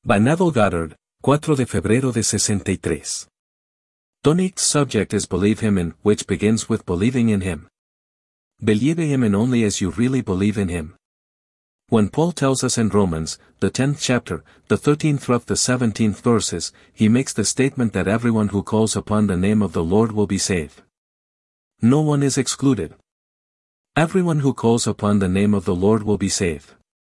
By Neville Goddard, 4 de febrero de 63. Tonight's subject is believe him in, which begins with believing in him. Believe him in only as you really believe in him. When Paul tells us in Romans, the 10th chapter, the 13th through the 17th verses, he makes the statement that everyone who calls upon the name of the Lord will be saved. No one is excluded. Everyone who calls upon the name of the Lord will be saved.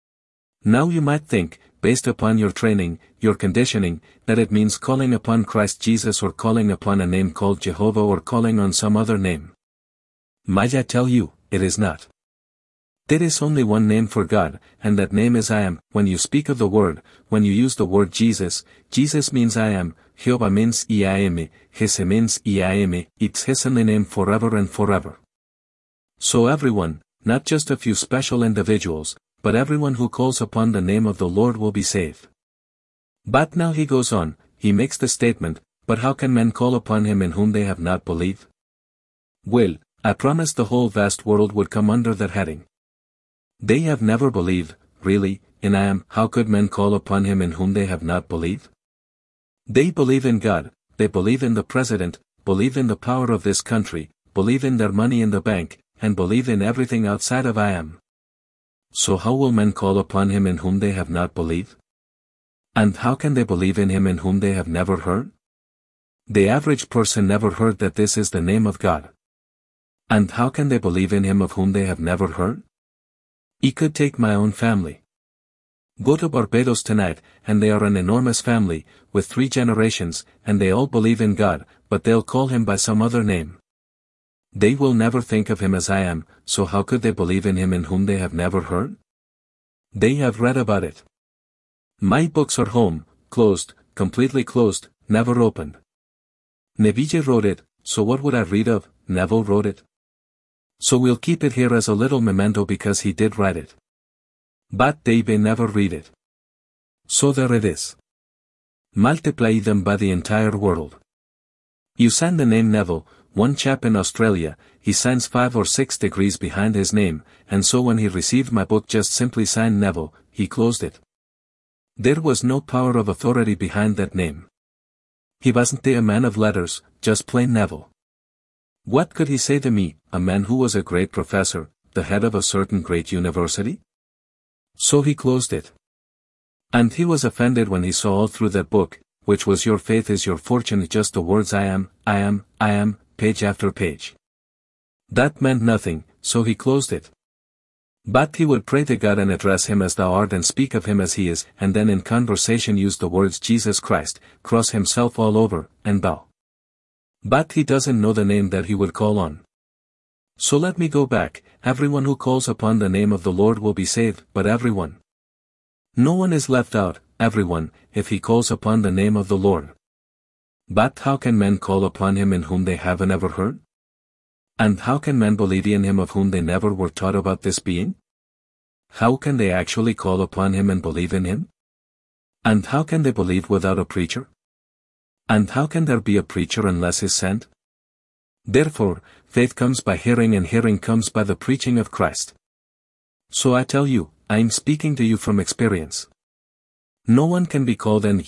Now you might think, based upon your training, your conditioning, that it means calling upon Christ Jesus or calling upon a name called Jehovah or calling on some other name. Might I tell you, it is not. There is only one name for God, and that name is I am. When you speak of the word, when you use the word Jesus, Jesus means I am, Jehovah means I am, Jesse means I am, it's his only name forever and forever. So everyone, not just a few special individuals, but everyone who calls upon the name of the Lord will be saved. But now he goes on, he makes the statement, but how can men call upon him in whom they have not believed? Well, I promised the whole vast world would come under that heading. They have never believed, really, in I am. How could men call upon him in whom they have not believed? They believe in God, they believe in the president, believe in the power of this country, believe in their money in the bank, and believe in everything outside of I am. So how will men call upon him in whom they have not believed? And how can they believe in him in whom they have never heard? The average person never heard that this is the name of God. And how can they believe in him of whom they have never heard? I could take my own family. Go to Barbados tonight, and they are an enormous family, with 3 generations, and they all believe in God, but they'll call him by some other name. They will never think of him as I am, so how could they believe in him in whom they have never heard? They have read about it. My books are home, closed, completely closed, never opened. Neville wrote it, so what would I read of? Neville wrote it. So we'll keep it here as a little memento because he did write it. But they may never read it. So there it is. Multiply them by the entire world. You sign the name Neville. One chap in Australia, he signs 5 or 6 degrees behind his name, and so when he received my book just simply signed Neville, he closed it. There was no power of authority behind that name. He wasn't a man of letters, just plain Neville. What could he say to me, a man who was a great professor, the head of a certain great university? So he closed it. And he was offended when he saw all through that book, which was your faith is your fortune, just the words I am, page after page. That meant nothing, so he closed it. But he would pray to God and address him as thou art and speak of him as he is, and then in conversation use the words Jesus Christ, cross himself all over, and bow. But he doesn't know the name that he would call on. So let me go back, everyone who calls upon the name of the Lord will be saved, but everyone. No one is left out, everyone, if he calls upon the name of the Lord. But how can men call upon him in whom they haven't ever heard? And how can men believe in him of whom they never were taught about this being? How can they actually call upon him and believe in him? And how can they believe without a preacher? And how can there be a preacher unless he is sent? Therefore, faith comes by hearing and hearing comes by the preaching of Christ. So I tell you, I am speaking to you from experience. No one can be called and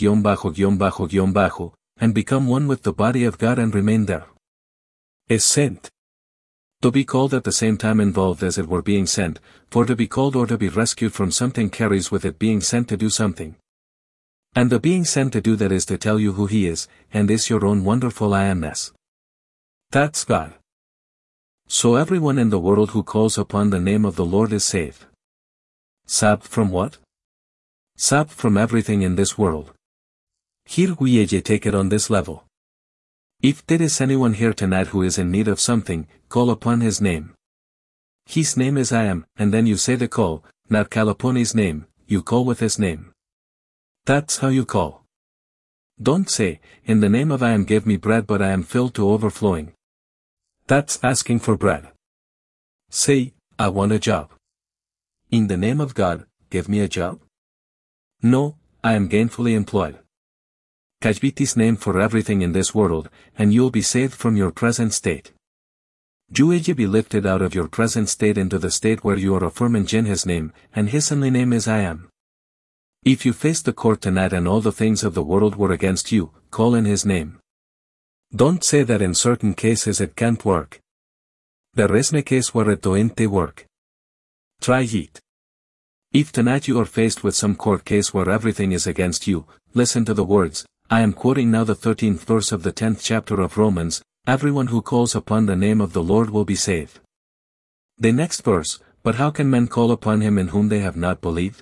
and become one with the body of God and remain there. Is sent. To be called at the same time involved as it were being sent, for to be called or to be rescued from something carries with it being sent to do something. And the being sent to do that is to tell you who he is, and is your own wonderful I amness. That's God. So everyone in the world who calls upon the name of the Lord is saved. Saved from what? Saved from everything in this world. Here we take it on this level. If there is anyone here tonight who is in need of something, call upon his name. His name is I am, and then you say the call, not call upon his name, you call with his name. That's how you call. Don't say, in the name of I am give me bread but I am filled to overflowing. That's asking for bread. Say, I want a job. In the name of God, give me a job. No, I am gainfully employed. Kajbit his name for everything in this world, and you'll be saved from your present state. You be lifted out of your present state into the state where you are affirming in his name, and his only name is I am. If you face the court tonight and all the things of the world were against you, call in his name. Don't say that in certain cases it can't work. There is no case where it don't work. Try it. If tonight you are faced with some court case where everything is against you, listen to the words. I am quoting now the 13th verse of the 10th chapter of Romans, everyone who calls upon the name of the Lord will be saved. The next verse, but how can men call upon him in whom they have not believed?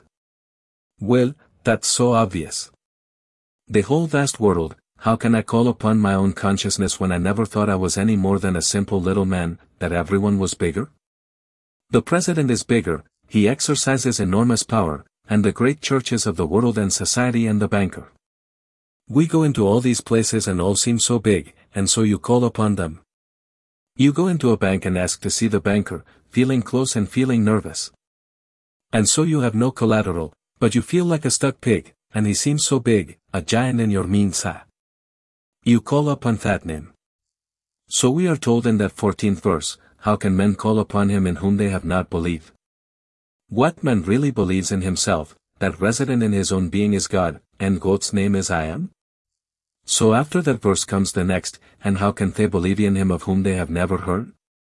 Well, that's so obvious. The whole vast world, how can I call upon my own consciousness when I never thought I was any more than a simple little man, that everyone was bigger? The president is bigger, he exercises enormous power, and the great churches of the world and society and the banker. We go into all these places and all seem so big, and so you call upon them. You go into a bank and ask to see the banker, feeling close and feeling nervous. And so you have no collateral, but you feel like a stuck pig, and he seems so big, a giant in your Mensa. You call upon that name. So we are told in that 14th verse, how can men call upon him in whom they have not believed? What man really believes in himself, that resident in his own being is God, and God's name is I am? So after that verse comes the next, and how can they believe in him of whom they have never heard?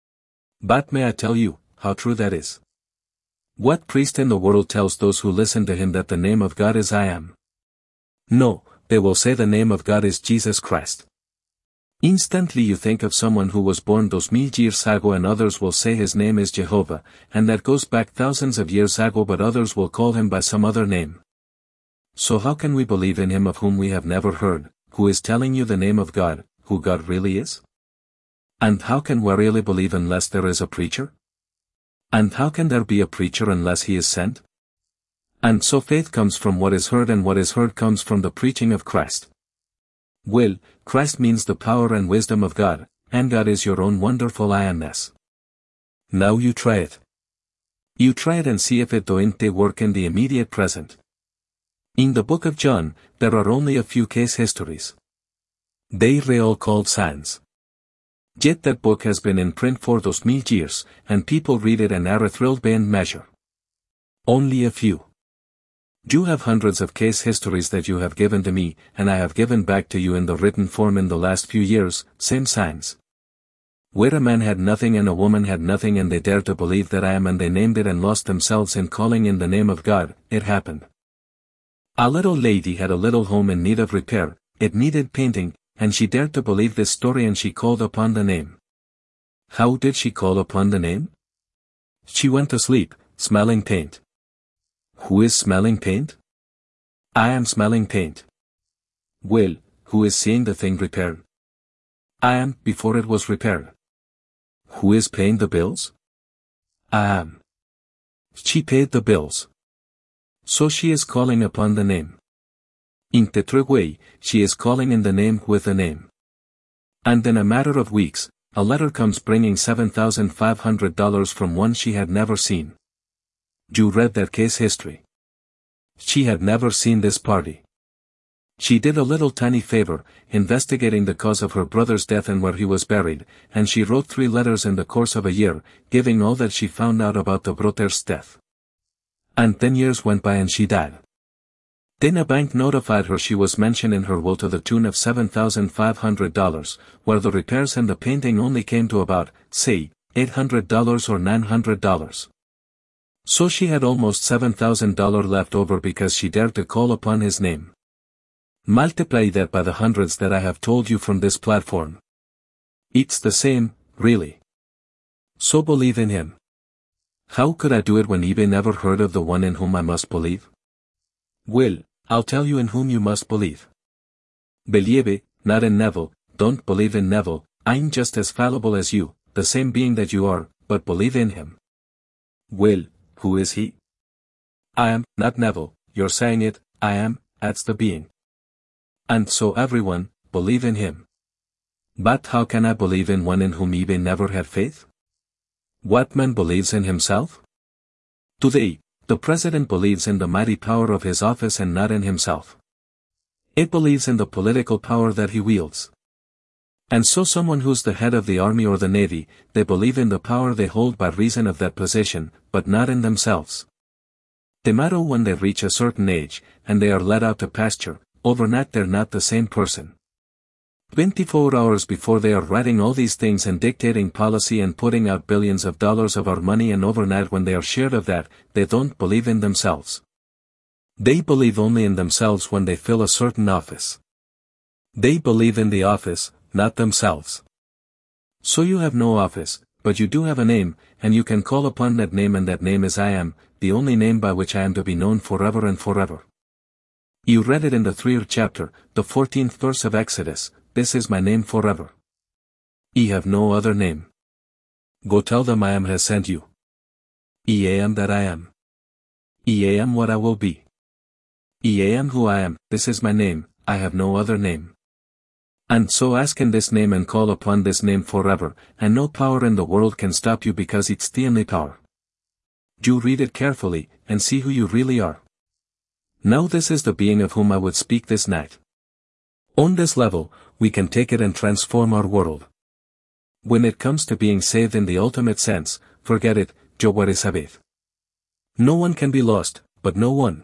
But may I tell you, how true that is? What priest in the world tells those who listen to him that the name of God is I am? No, they will say the name of God is Jesus Christ. Instantly you think of someone who was born those mil years ago, and others will say his name is Jehovah, and that goes back thousands of years ago, but others will call him by some other name. So how can we believe in him of whom we have never heard, who is telling you the name of God, who God really is? And how can we really believe unless there is a preacher? And how can there be a preacher unless he is sent? And so faith comes from what is heard, and what is heard comes from the preaching of Christ. Well, Christ means the power and wisdom of God, and God is your own wonderful I amness. Now you try it. You try it and see if it don't work in the immediate present. In the book of John, there are only a few case histories. They are all called signs. Yet that book has been in print for those mil years, and people read it and are thrilled beyond measure. Only a few. You have hundreds of case histories that you have given to me, and I have given back to you in the written form in the last few years, same signs. Where a man had nothing and a woman had nothing, and they dared to believe that I am, and they named it and lost themselves in calling in the name of God, it happened. A little lady had a little home in need of repair, it needed painting, and she dared to believe this story, and she called upon the name. How did she call upon the name? She went to sleep, smelling paint. Who is smelling paint? I am smelling paint. Well, who is seeing the thing repaired? I am, before it was repaired. Who is paying the bills? I am. She paid the bills. So she is calling upon the name. In the true way, she is calling in the name with a name. And in a matter of weeks, a letter comes bringing $7,500 from one she had never seen. You read that case history. She had never seen this party. She did a little tiny favor, investigating the cause of her brother's death and where he was buried, and she wrote 3 letters in the course of a year, giving all that she found out about the brother's death. And 10 years went by and she died. Then a bank notified her she was mentioned in her will to the tune of $7,500, where the repairs and the painting only came to about, say, $800 or $900. So she had almost $7,000 left over because she dared to call upon his name. Multiply that by the hundreds that I have told you from this platform. It's the same, really. So believe in him. How could I do it when eBay never heard of the one in whom I must believe? Well, I'll tell you in whom you must believe. Believe, not in Neville, don't believe in Neville, I'm just as fallible as you, the same being that you are, but believe in him. Well, who is he? I am, not Neville, you're saying it, I am, that's the being. And so everyone, believe in him. But how can I believe in one in whom eBay never had faith? What man believes in himself? Today, the president believes in the mighty power of his office and not in himself. It believes in the political power that he wields. And so someone who's the head of the army or the navy, they believe in the power they hold by reason of that position, but not in themselves. The matter when they reach a certain age, and they are let out to pasture, overnight they're not the same person. 24 hours before they are writing all these things and dictating policy and putting out billions of dollars of our money, and overnight when they are sure of that, they don't believe in themselves. They believe only in themselves when they fill a certain office. They believe in the office, not themselves. So you have no office, but you do have a name, and you can call upon that name, and that name is I am, the only name by which I am to be known forever and forever. You read it in the 3rd chapter, the 14th verse of Exodus, this is my name forever. Ye have no other name. Go tell them I am has sent you. I am that I am. I am what I will be. I am who I am, this is my name, I have no other name. And so ask in this name and call upon this name forever, and no power in the world can stop you because it's the only power. You read it carefully, and see who you really are. Now this is the being of whom I would speak this night. On this level, we can take it and transform our world. When it comes to being saved in the ultimate sense, forget it, yo what is sabed. No one can be lost, but no one.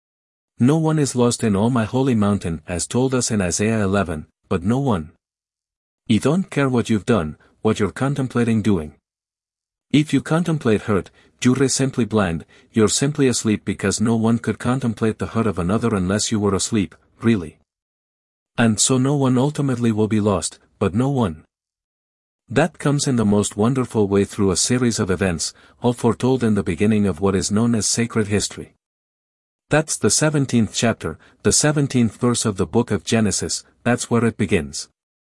No one is lost in all my holy mountain, as told us in Isaiah 11, but no one. You don't care what you've done, what you're contemplating doing. If you contemplate hurt, you're simply blind, you're simply asleep, because no one could contemplate the hurt of another unless you were asleep, really. And so no one ultimately will be lost, but no one. That comes in the most wonderful way through a series of events, all foretold in the beginning of what is known as sacred history. That's the 17th chapter, the 17th verse of the book of Genesis, that's where it begins.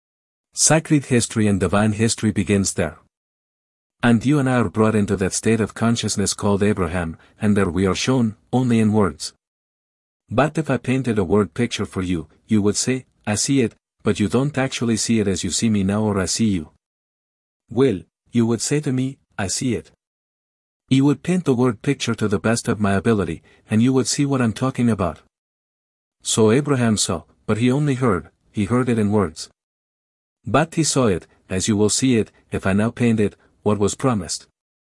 Sacred history and divine history begins there. And you and I are brought into that state of consciousness called Abraham, and there we are shown, only in words. But if I painted a word picture for you, you would say, I see it, but you don't actually see it as you see me now, or I see you. Well, you would say to me, I see it. You would paint the word picture to the best of my ability, and you would see what I'm talking about. So Abraham saw, but he only heard, he heard it in words. But he saw it, as you will see it, if I now paint it, what was promised.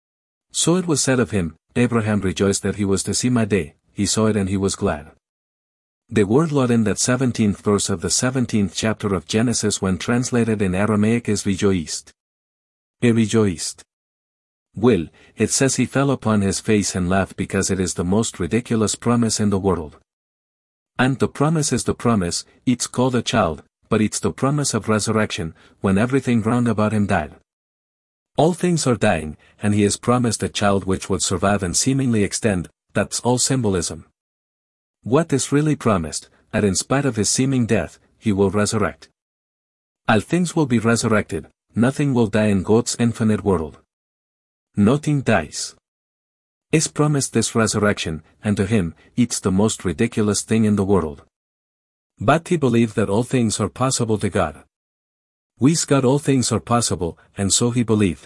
So it was said of him, Abraham rejoiced that he was to see my day, he saw it and he was glad. The word Lord in that 17th verse of the 17th chapter of Genesis when translated in Aramaic is rejoiced. He rejoiced. Well, it says he fell upon his face and laughed because it is the most ridiculous promise in the world. And the promise is the promise, it's called a child, but it's the promise of resurrection, when everything round about him died. All things are dying, and he is promised a child which would survive and seemingly extend, that's all symbolism. What is really promised, that in spite of his seeming death, he will resurrect. All things will be resurrected, nothing will die in God's infinite world. Nothing dies. Is promised this resurrection, and to him, it's the most ridiculous thing in the world. But he believed that all things are possible to God. With God all things are possible, and so he believed.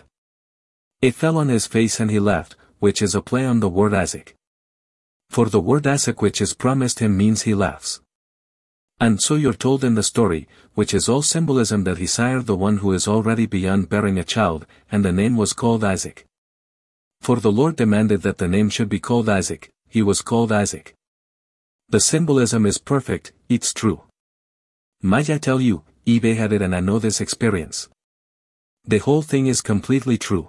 It fell on his face and he laughed, which is a play on the word Isaac. For the word Isaac which is promised him means he laughs. And so you're told in the story, which is all symbolism, that he sired the one who is already beyond bearing a child, and the name was called Isaac. For the Lord demanded that the name should be called Isaac, he was called Isaac. The symbolism is perfect, it's true. Might I tell you, eBay had it and I know this experience. The whole thing is completely true.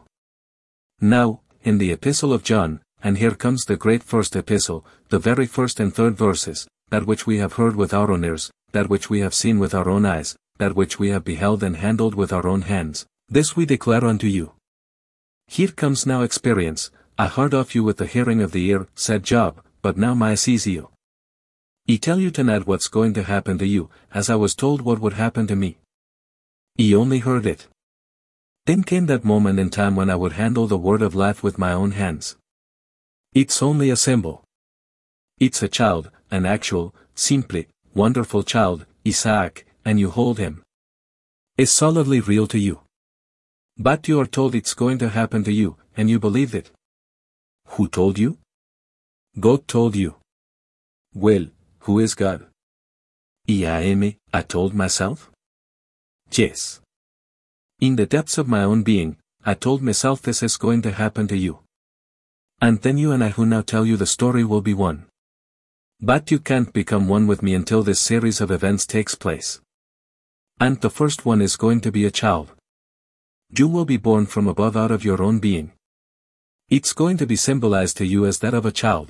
Now, in the Epistle of John, and here comes the great first epistle, the very first and third verses, that which we have heard with our own ears, that which we have seen with our own eyes, that which we have beheld and handled with our own hands, this we declare unto you. Here comes now experience, I heard of you with the hearing of the ear, said Job, but now I sees you. I tell you tonight what's going to happen to you, as I was told what would happen to me. I only heard it. Then came that moment in time when I would handle the word of life with my own hands. It's only a symbol. It's a child, an actual, simply, wonderful child, Isaac, and you hold him. Is solidly real to you. But you are told it's going to happen to you, and you believed it. Who told you? God told you. Well, who is God? I told myself? Yes. In the depths of my own being, I told myself this is going to happen to you. And then you and I who now tell you the story will be one. But you can't become one with me until this series of events takes place. And the first one is going to be a child. You will be born from above out of your own being. It's going to be symbolized to you as that of a child.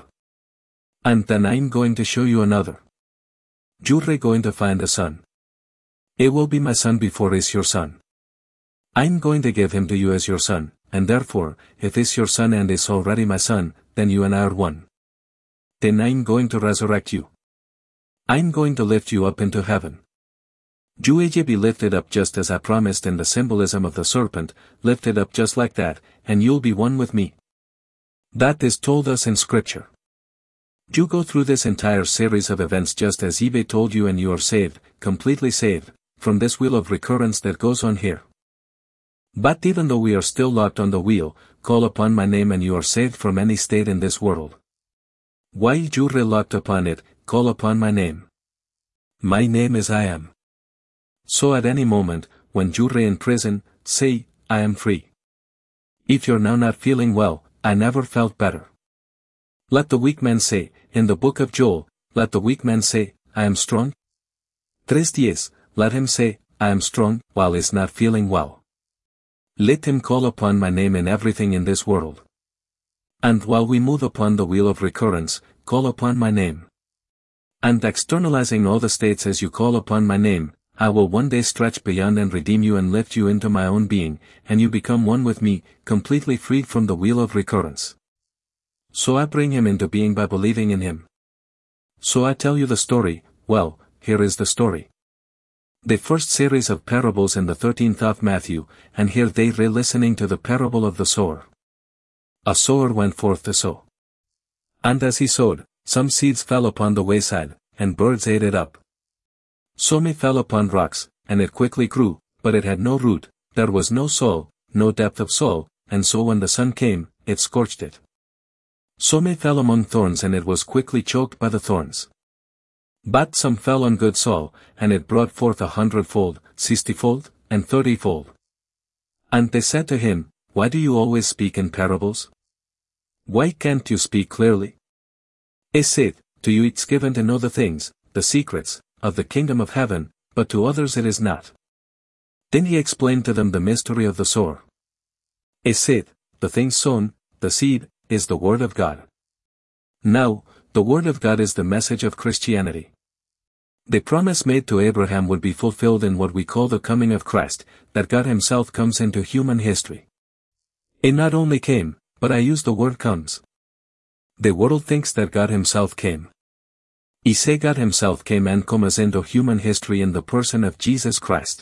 And then I'm going to show you another. You're going to find a son. It will be my son before is your son. I'm going to give him to you as your son, and therefore, if is your son and is already my son, then you and I are one. Then I'm going to resurrect you. I'm going to lift you up into heaven. You will be lifted up just as I promised in the symbolism of the serpent, lifted up just like that, and you'll be one with me. That is told us in Scripture. You go through this entire series of events just as eBay told you and you are saved, completely saved, from this wheel of recurrence that goes on here. But even though we are still locked on the wheel, call upon my name and you are saved from any state in this world. Why you're locked upon it, call upon my name. My name is I am. So at any moment, when you're in prison, say, I am free. If you're now not feeling well, I never felt better. Let the weak man say, in the book of Joel, let the weak man say, I am strong. 3:10, let him say, I am strong, while he's not feeling well. Let him call upon my name in everything in this world. And while we move upon the wheel of recurrence, call upon my name. And externalizing all the states as you call upon my name, I will one day stretch beyond and redeem you and lift you into my own being, and you become one with me, completely freed from the wheel of recurrence. So I bring him into being by believing in him. So I tell you the story, well, here is the story. The first series of parables in the 13th of Matthew, and here they are listening to the parable of the sower. A sower went forth to sow. And as he sowed, some seeds fell upon the wayside, and birds ate it up. Some fell upon rocks, and it quickly grew, but it had no root, there was no soil, no depth of soil, and so when the sun came, it scorched it. Some fell among thorns and it was quickly choked by the thorns. But some fell on good soil, and it brought forth 100-fold, 60-fold, and 30-fold. And they said to him, why do you always speak in parables? Why can't you speak clearly? He said, to you it's given to know the things, the secrets, of the kingdom of heaven, but to others it is not. Then he explained to them the mystery of the sower. He said, the thing sown, the seed, is the word of God. Now, the word of God is the message of Christianity. The promise made to Abraham would be fulfilled in what we call the coming of Christ, that God himself comes into human history. He not only came, but I use the word comes. The world thinks that God himself came. I say God himself came and comes into human history in the person of Jesus Christ.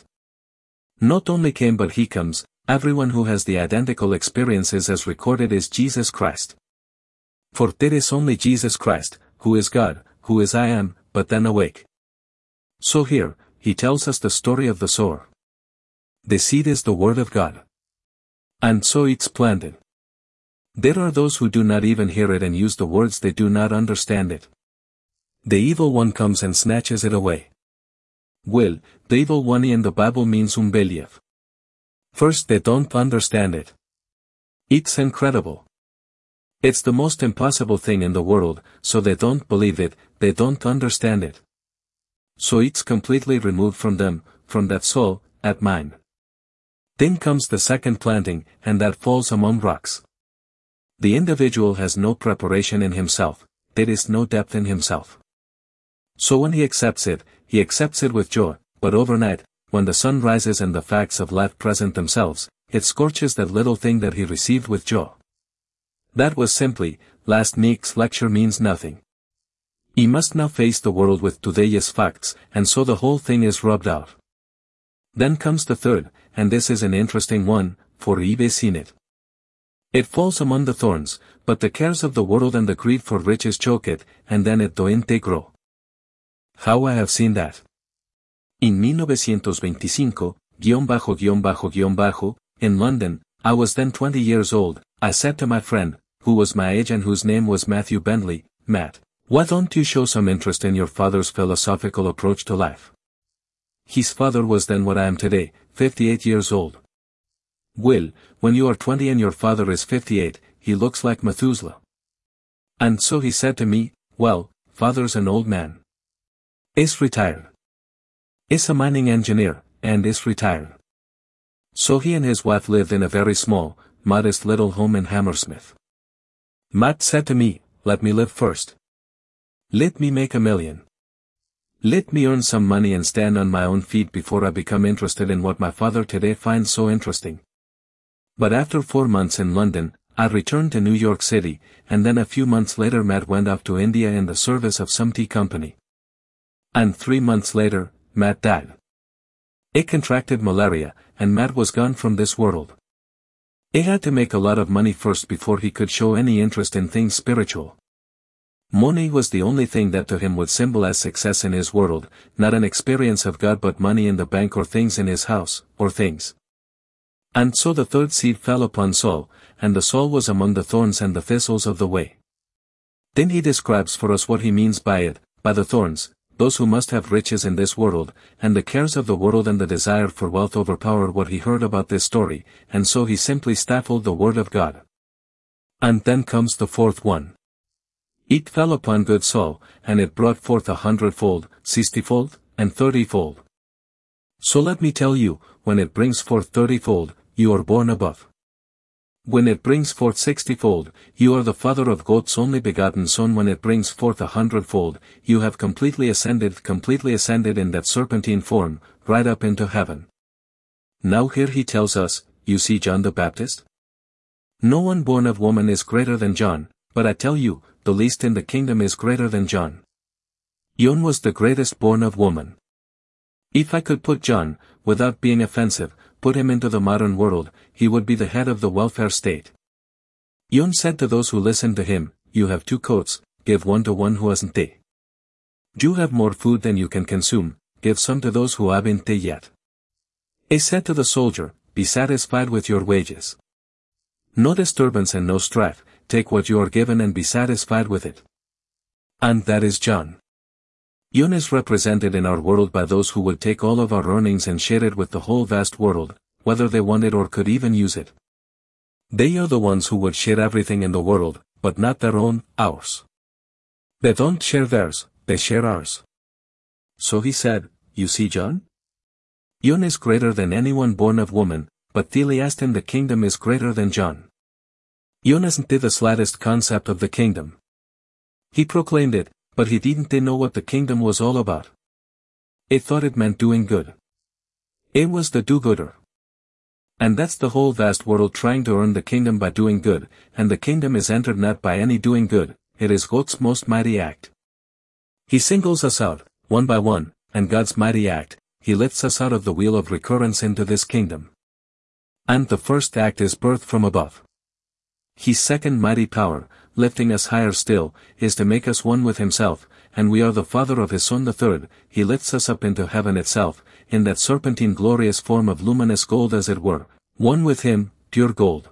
Not only came but he comes, everyone who has the identical experiences as recorded is Jesus Christ. For there is only Jesus Christ, who is God, who is I am, but then awake. So here, he tells us the story of the sower. The seed is the word of God. And so it's planted. There are those who do not even hear it and use the words they do not understand it. The evil one comes and snatches it away. Well, the evil one in the Bible means unbelief. First they don't understand it. It's incredible. It's the most impossible thing in the world, so they don't believe it, they don't understand it. So it's completely removed from them, from that soul, at mind. Then comes the second planting, and that falls among rocks. The individual has no preparation in himself, there is no depth in himself. So when he accepts it with joy, but overnight, when the sun rises and the facts of life present themselves, it scorches that little thing that he received with joy. That was simply, last week's lecture means nothing. He must now face the world with today's facts, and so the whole thing is rubbed out. Then comes the third, and this is an interesting one, for you've seen it. It falls among the thorns, but the cares of the world and the greed for riches choke it, and then it doesn't grow. How I have seen that. In 1925, in London, I was then 20 years old, I said to my friend, who was my age and whose name was Matthew Bentley, Matt, why don't you show some interest in your father's philosophical approach to life? His father was then what I am today, 58 years old. Well, when you are 20 and your father is 58, he looks like Methuselah. And so he said to me, well, father's an old man. Is retired. Is a mining engineer, and is retired. So he and his wife lived in a very small, modest little home in Hammersmith. Matt said to me, let me live first. Let me make $1 million. Let me earn some money and stand on my own feet before I become interested in what my father today finds so interesting. But after 4 months in London, I returned to New York City, and then a few months later Matt went off to India in the service of some tea company. And 3 months later, Matt died. It contracted malaria, and Matt was gone from this world. He had to make a lot of money first before he could show any interest in things spiritual. Money was the only thing that to him would symbolize success in his world, not an experience of God but money in the bank or things in his house, or things. And so the third seed fell upon Saul, and the Saul was among the thorns and the thistles of the way. Then he describes for us what he means by it, by the thorns, those who must have riches in this world, and the cares of the world and the desire for wealth overpower what he heard about this story, and so he simply stifled the word of God. And then comes the fourth one. It fell upon good soil, and it brought forth 100-fold, 60-fold, and 30-fold. So let me tell you, when it brings forth 30-fold, you are born above. When it brings forth 60-fold, you are the father of God's only begotten Son. When it brings forth 100-fold, you have completely ascended in that serpentine form, right up into heaven. Now here he tells us, you see John the Baptist? No one born of woman is greater than John, but I tell you, the least in the kingdom is greater than John. John was the greatest born of woman. If I could put John, without being offensive, put him into the modern world, he would be the head of the welfare state. John said to those who listened to him, you have 2 coats, give one to one who hasn't they. You have more food than you can consume, give some to those who haven't they yet. He said to the soldier, be satisfied with your wages. No disturbance and no strife, take what you are given and be satisfied with it. And that is John. John is represented in our world by those who would take all of our earnings and share it with the whole vast world, whether they wanted or could even use it. They are the ones who would share everything in the world, but not their own, ours. They don't share theirs, they share ours. So he said, you see John? John is greater than anyone born of woman, but Theliastin the kingdom is greater than John. John hasn't the slightest concept of the kingdom. He proclaimed it, but he didn't know what the kingdom was all about. He thought it meant doing good. It was the do-gooder. And that's the whole vast world trying to earn the kingdom by doing good, and the kingdom is entered not by any doing good, it is God's most mighty act. He singles us out, one by one, and God's mighty act, he lifts us out of the wheel of recurrence into this kingdom. And the first act is birth from above. His second mighty power, lifting us higher still, is to make us one with himself, and we are the father of his Son. The third, he lifts us up into heaven itself, in that serpentine glorious form of luminous gold as it were, one with him, pure gold.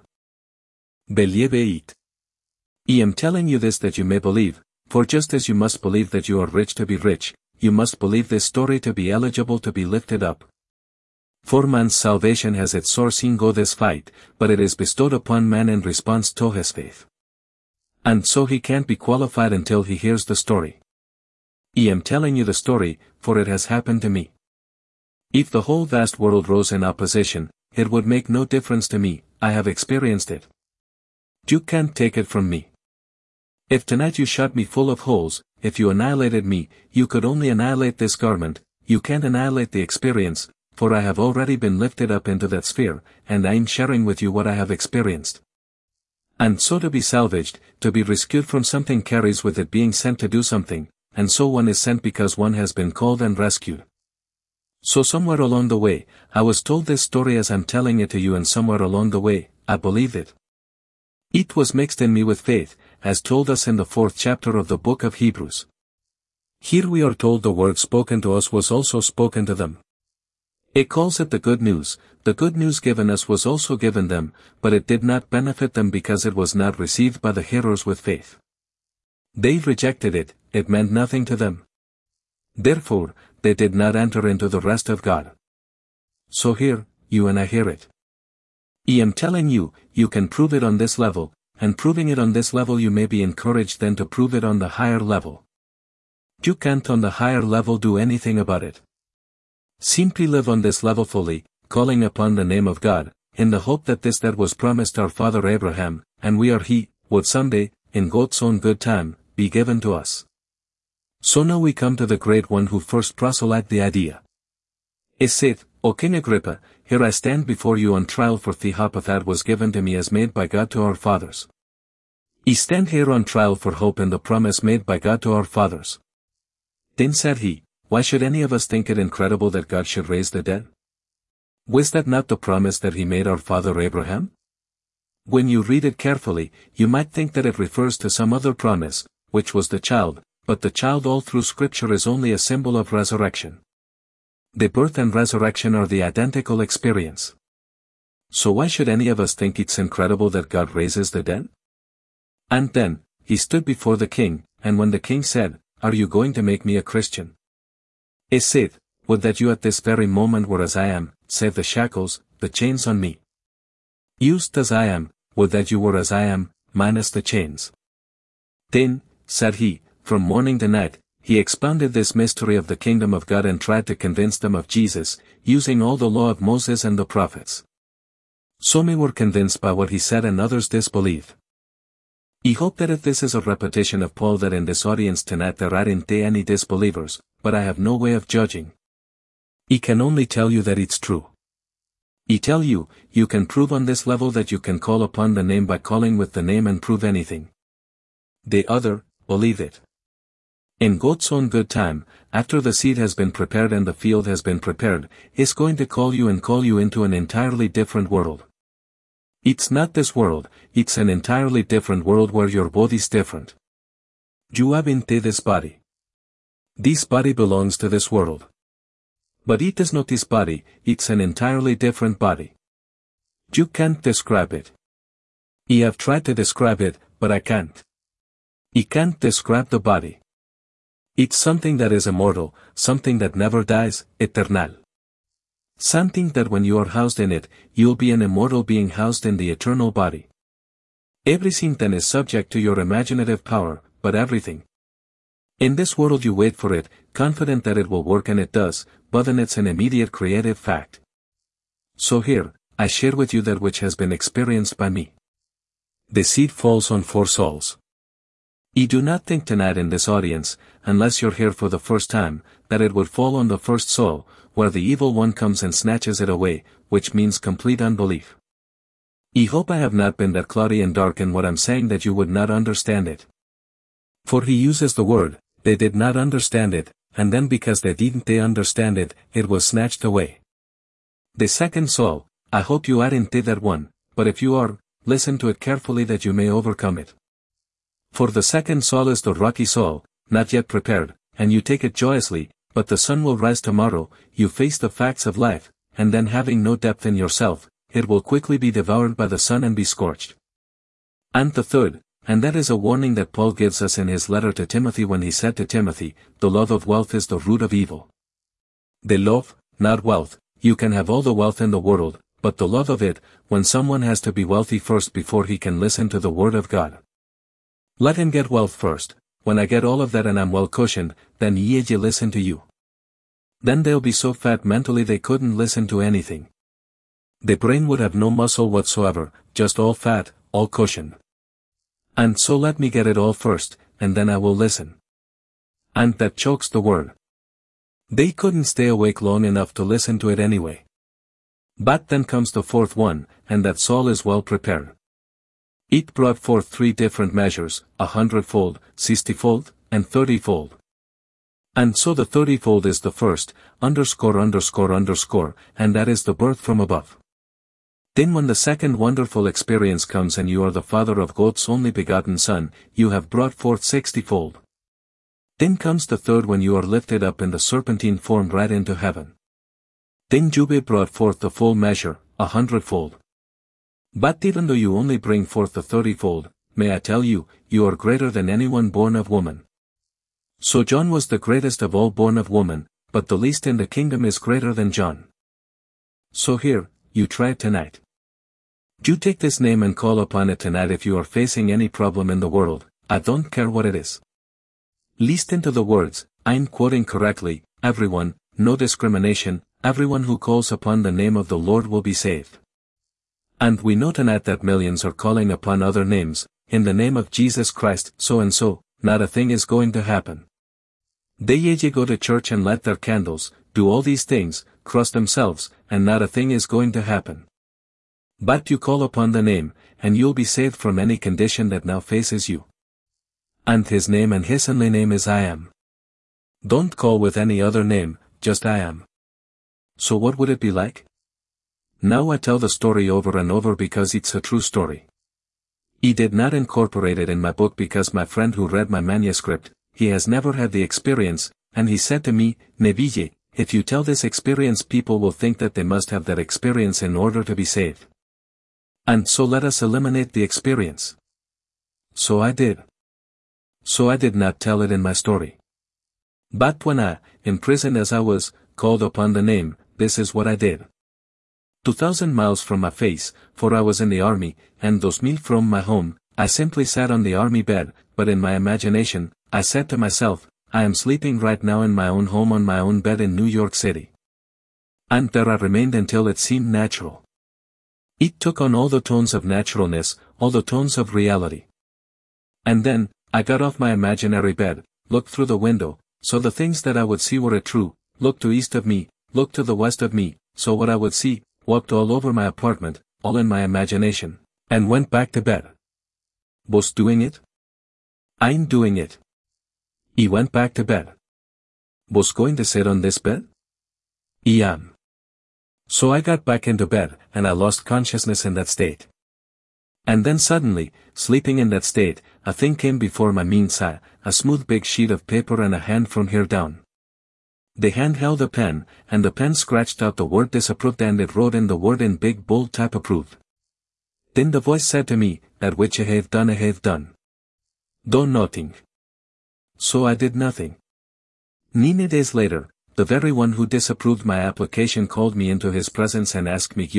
Believe it. I am telling you this that you may believe, for just as you must believe that you are rich to be rich, you must believe this story to be eligible to be lifted up. For man's salvation has its source in God this fight, but it is bestowed upon man in response to his faith. And so he can't be qualified until he hears the story. I am telling you the story, for it has happened to me. If the whole vast world rose in opposition, it would make no difference to me, I have experienced it. You can't take it from me. If tonight you shot me full of holes, if you annihilated me, you could only annihilate this garment, you can't annihilate the experience, for I have already been lifted up into that sphere, and I am sharing with you what I have experienced. And so to be salvaged, to be rescued from something carries with it being sent to do something, and so one is sent because one has been called and rescued. So somewhere along the way, I was told this story as I'm telling it to you, and somewhere along the way, I believed it. It was mixed in me with faith, as told us in the 4th chapter of the book of Hebrews. Here we are told the word spoken to us was also spoken to them. It calls it the good news given us was also given them, but it did not benefit them because it was not received by the hearers with faith. They rejected it, it meant nothing to them. Therefore, they did not enter into the rest of God. So here, you and I hear it. I am telling you, you can prove it on this level, and proving it on this level you may be encouraged then to prove it on the higher level. You can't on the higher level do anything about it. Simply live on this level fully, calling upon the name of God, in the hope that this that was promised our father Abraham, and we are he, would someday, in God's own good time, be given to us. So now we come to the great one who first proselyted the idea. He said, O King Agrippa, here I stand before you on trial for the hope that was given to me as made by God to our fathers. I stand here on trial for hope in the promise made by God to our fathers. Then said he, why should any of us think it incredible that God should raise the dead? Was that not the promise that he made our father Abraham? When you read it carefully, you might think that it refers to some other promise, which was the child, but the child all through Scripture is only a symbol of resurrection. The birth and resurrection are the identical experience. So why should any of us think it's incredible that God raises the dead? And then, he stood before the king, and when the king said, Are you going to make me a Christian? He said, Would that you at this very moment were as I am, save the shackles, the chains on me. Used as I am, would that you were as I am, minus the chains. Then, said he, from morning to night, he expounded this mystery of the kingdom of God and tried to convince them of Jesus, using all the law of Moses and the prophets. Some were convinced by what he said and others disbelieved. I hope that if this is a repetition of Paul that in this audience tonight there aren't any disbelievers, but I have no way of judging. I can only tell you that it's true. I tell you, you can prove on this level that you can call upon the name by calling with the name and prove anything. The other, believe it. In God's own good time, after the seed has been prepared and the field has been prepared, He's going to call you and call you into an entirely different world. It's not this world, it's an entirely different world where your body's different. You haven't this body. This body belongs to this world. But it is not this body, it's an entirely different body. You can't describe it. I have tried to describe it, but I can't. I can't describe the body. It's something that is immortal, something that never dies, eternal. Something that when you are housed in it, you'll be an immortal being housed in the eternal body. Everything then is subject to your imaginative power, but everything. In this world you wait for it, confident that it will work and it does, but then it's an immediate creative fact. So here, I share with you that which has been experienced by me. The seed falls on 4 souls. I do not think tonight in this audience, unless you're here for the first time, that it would fall on the first soul, where the evil one comes and snatches it away, which means complete unbelief. I hope I have not been that cloudy and dark in what I'm saying that you would not understand it. For he uses the word, they did not understand it, and then because they didn't understand it, it was snatched away. The second soul, I hope you aren't that one, but if you are, listen to it carefully that you may overcome it. For the second soul is the rocky soul, not yet prepared, and you take it joyously, but the sun will rise tomorrow, you face the facts of life, and then having no depth in yourself, it will quickly be devoured by the sun and be scorched. And the third, and that is a warning that Paul gives us in his letter to Timothy when he said to Timothy, the love of wealth is the root of evil. The love, not wealth, you can have all the wealth in the world, but the love of it, when someone has to be wealthy first before he can listen to the word of God. Let him get wealth first. When I get all of that and I'm well cushioned, then ye listen to you. Then they'll be so fat mentally they couldn't listen to anything. The brain would have no muscle whatsoever, just all fat, all cushioned. And so let me get it all first, and then I will listen. And that chokes the word. They couldn't stay awake long enough to listen to it anyway. But then comes the fourth one, and that soul is well prepared. It brought forth 3 different measures, 100-fold, 60-fold, and 30-fold. And so the 30-fold is the first, ____, and that is the birth from above. Then when the second wonderful experience comes and you are the father of God's only begotten Son, you have brought forth 60-fold. Then comes the third when you are lifted up in the serpentine form right into heaven. Then Jubei brought forth the full measure, 100-fold. But even though you only bring forth the 30-fold, may I tell you, you are greater than anyone born of woman. So John was the greatest of all born of woman, but the least in the kingdom is greater than John. So here, you try it tonight. You take this name and call upon it tonight if you are facing any problem in the world, I don't care what it is. Listen to the words, I'm quoting correctly, everyone, no discrimination, everyone who calls upon the name of the Lord will be saved. And we know tonight that millions are calling upon other names, in the name of Jesus Christ, so and so, not a thing is going to happen. They go to church and light their candles, do all these things, cross themselves, and not a thing is going to happen. But you call upon the name, and you'll be saved from any condition that now faces you. And his name and his only name is I Am. Don't call with any other name, just I Am. So what would it be like? Now I tell the story over and over because it's a true story. I did not incorporate it in my book because my friend who read my manuscript, he has never had the experience, and he said to me, Neville, if you tell this experience people will think that they must have that experience in order to be saved. And so let us eliminate the experience. So I did. So I did not tell it in my story. But when I, imprisoned as I was, called upon the name, this is what I did. 2,000 miles from my face, for I was in the army, and 2,000 from my home, I simply sat on the army bed, but in my imagination, I said to myself, I am sleeping right now in my own home on my own bed in New York City. And there I remained until it seemed natural. It took on all the tones of naturalness, all the tones of reality. And then, I got off my imaginary bed, looked through the window, so the things that I would see were true, looked to east of me, looked to the west of me, so what I would see, walked all over my apartment, all in my imagination, and went back to bed. Was doing it? I'm doing it. I went back to bed. Was going to sit on this bed? I am. So I got back into bed, and I lost consciousness in that state. And then suddenly, sleeping in that state, a thing came before my mind's eye, a smooth big sheet of paper and a hand from here down. The hand held a pen, and the pen scratched out the word disapproved and it wrote in the word in big bold type approved. Then the voice said to me, that which I have done I have done. Do nothing. So I did nothing. 9 days later, the very one who disapproved my application called me into his presence and asked me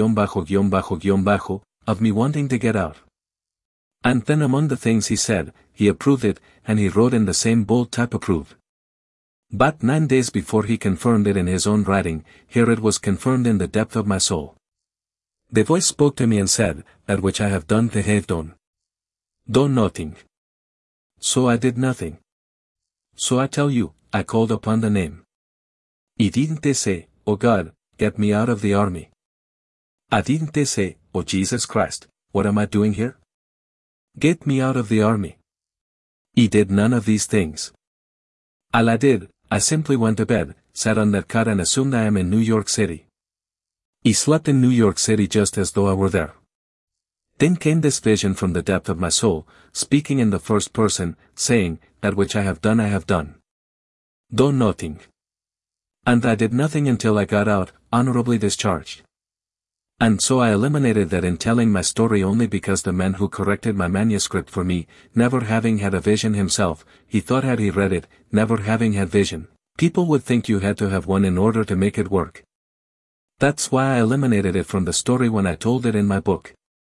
of me wanting to get out. And then among the things he said, he approved it, and he wrote in the same bold type approved. But 9 days before he confirmed it in his own writing, here it was confirmed in the depth of my soul. The voice spoke to me and said, that which I have done I have done. Do nothing. So I did nothing. So I tell you, I called upon the name. I didn't say, oh God, get me out of the army. I didn't say, oh Jesus Christ, what am I doing here? Get me out of the army. I did none of these things. All I did, I simply went to bed, sat on that cot and assumed I am in New York City. I slept in New York City just as though I were there. Then came this vision from the depth of my soul, speaking in the first person, saying, that which I have done I have done. Do nothing. And I did nothing until I got out, honorably discharged. And so I eliminated that in telling my story only because the man who corrected my manuscript for me, never having had a vision himself, he thought had he read it, never having had vision, people would think you had to have one in order to make it work. That's why I eliminated it from the story when I told it in my book.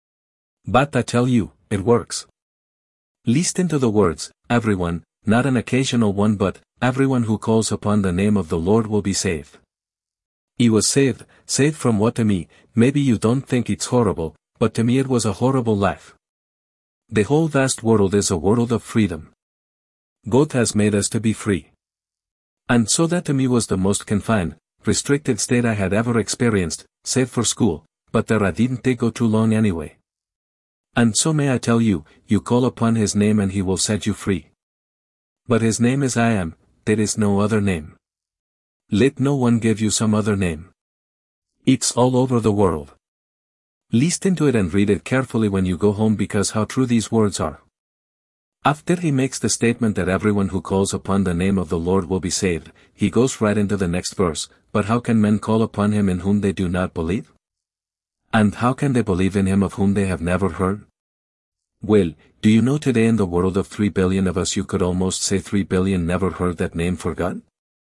But I tell you, it works. Listen to the words, everyone, not an occasional one but, everyone who calls upon the name of the Lord will be saved. He was saved from what to me, maybe you don't think it's horrible, but to me it was a horrible life. The whole vast world is a world of freedom. God has made us to be free. And so that to me was the most confined, restricted state I had ever experienced, save for school, but there I didn't go too long anyway. And so may I tell you, you call upon his name and he will set you free. But his name is I Am, there is no other name. Let no one give you some other name. It's all over the world. Listen to it and read it carefully when you go home because how true these words are. After he makes the statement that everyone who calls upon the name of the Lord will be saved, he goes right into the next verse, but how can men call upon him in whom they do not believe? And how can they believe in him of whom they have never heard? Well, do you know today in the world of 3 billion of us you could almost say 3 billion never heard that name for God?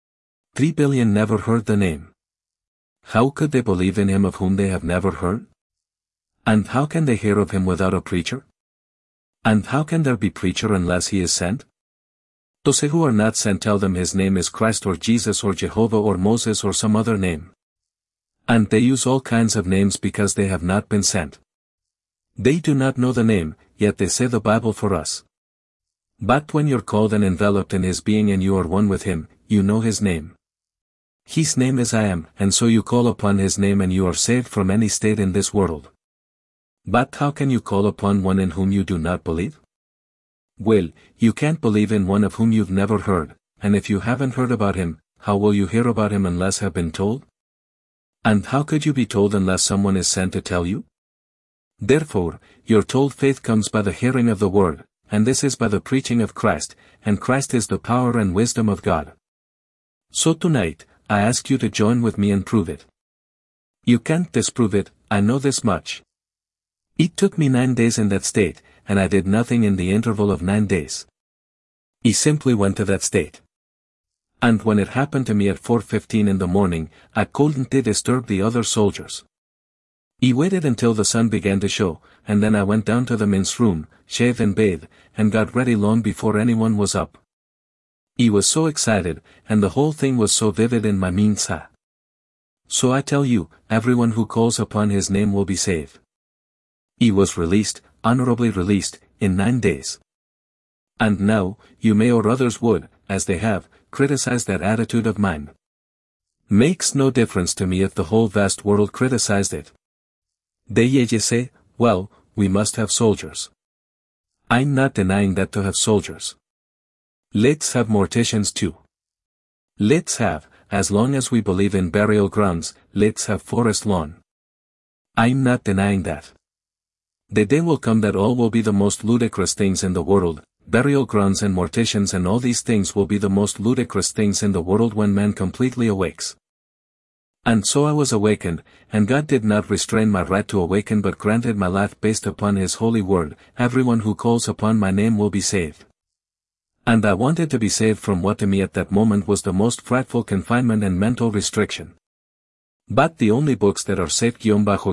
3 billion never heard the name. How could they believe in him of whom they have never heard? And how can they hear of him without a preacher? And how can there be preacher unless he is sent? Those who are not sent tell them his name is Christ or Jesus or Jehovah or Moses or some other name. And they use all kinds of names because they have not been sent. They do not know the name, yet they say the Bible for us. But when you're called and enveloped in his being and you are one with him, you know his name. His name is I Am, and so you call upon his name and you are saved from any state in this world. But how can you call upon one in whom you do not believe? Well, you can't believe in one of whom you've never heard, and if you haven't heard about him, how will you hear about him unless have been told? And how could you be told unless someone is sent to tell you? Therefore, you're told faith comes by the hearing of the word, and this is by the preaching of Christ, and Christ is the power and wisdom of God. So tonight, I ask you to join with me and prove it. You can't disprove it, I know this much. It took me 9 days in that state, and I did nothing in the interval of 9 days. He simply went to that state. And when it happened to me at 4:15 in the morning, I couldn't disturb the other soldiers. He waited until the sun began to show, and then I went down to the men's room, shaved and bathed, and got ready long before anyone was up. He was so excited, and the whole thing was so vivid in my mind's eye. So I tell you, everyone who calls upon his name will be saved. He was released, honorably released, in 9 days. And now, you may or others would, as they have, criticize that attitude of mine. Makes no difference to me if the whole vast world criticized it. They say, well, we must have soldiers. I'm not denying that to have soldiers. Let's have morticians too. Let's have, as long as we believe in burial grounds, let's have forest lawn. I'm not denying that. The day will come that all will be the most ludicrous things in the world, burial grounds and morticians and all these things will be the most ludicrous things in the world when man completely awakes. And so I was awakened, and God did not restrain my right to awaken but granted my life based upon his holy word, everyone who calls upon my name will be saved. And I wanted to be saved from what to me at that moment was the most frightful confinement and mental restriction. But the only books that are safe you know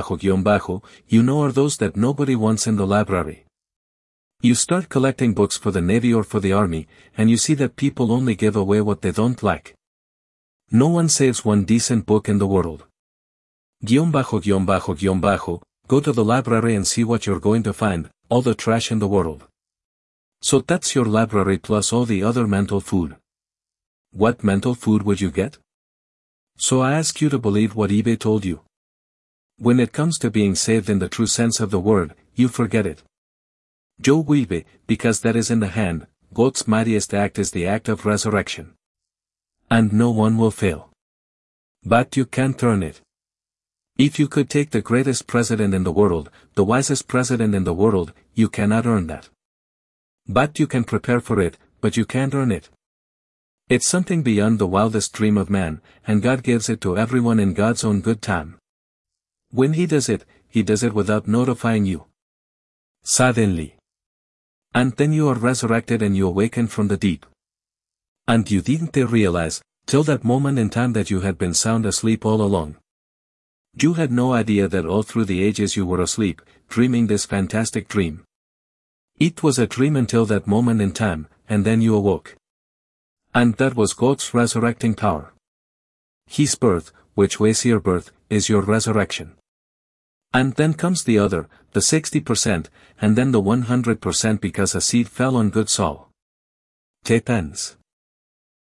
are those that nobody wants in the library. You start collecting books for the Navy or for the Army, and you see that people only give away what they don't like. No one saves one decent book in the world. Go to the library and see what you're going to find, all the trash in the world. So that's your library plus all the other mental food. What mental food would you get? So I ask you to believe what eBay told you. When it comes to being saved in the true sense of the word, you forget it. Joe Weebe, because that is in the hand, God's mightiest act is the act of resurrection. And no one will fail. But you can't turn it. If you could take the greatest president in the world, the wisest president in the world, you cannot earn that. But you can prepare for it, but you can't earn it. It's something beyond the wildest dream of man, and God gives it to everyone in God's own good time. When he does it without notifying you. Suddenly. And then you are resurrected and you awaken from the deep. And you didn't realize, till that moment in time that you had been sound asleep all along. You had no idea that all through the ages you were asleep, dreaming this fantastic dream. It was a dream until that moment in time, and then you awoke. And that was God's resurrecting power. His birth, which was your birth, is your resurrection. And then comes the other, the 60%, and then the 100% because a seed fell on good soil. Depends.